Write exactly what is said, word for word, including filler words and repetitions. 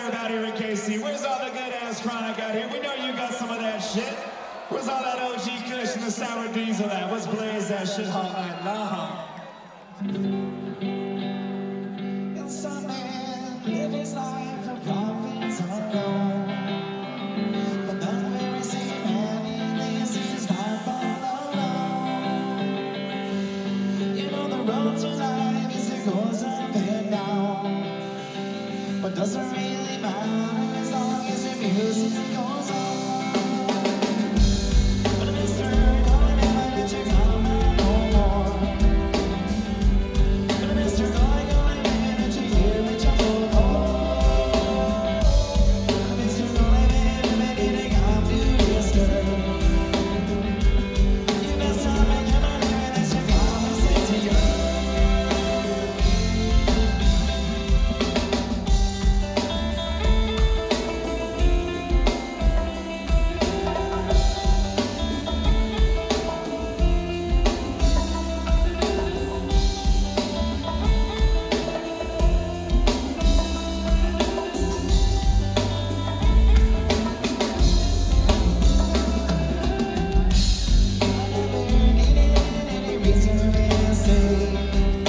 serve out here in K C? Where's all the good ass chronic out here? We know you got some of that shit. Where's all that O G Kush and the sour diesel at? Let's blaze that shit all night long. And some man live his life for profits alone. But the very same man he lives his life all alone. You know the road to life is it goes up and down. But doesn't really matter as long as the music goes on. But mister, don't ever let you come no more. But mister, going, going, let you hear me jumble home. But mister, going, baby, baby, they got beauteous girl. You best stop and come on here and let you come and say to you. I never needed any reason to say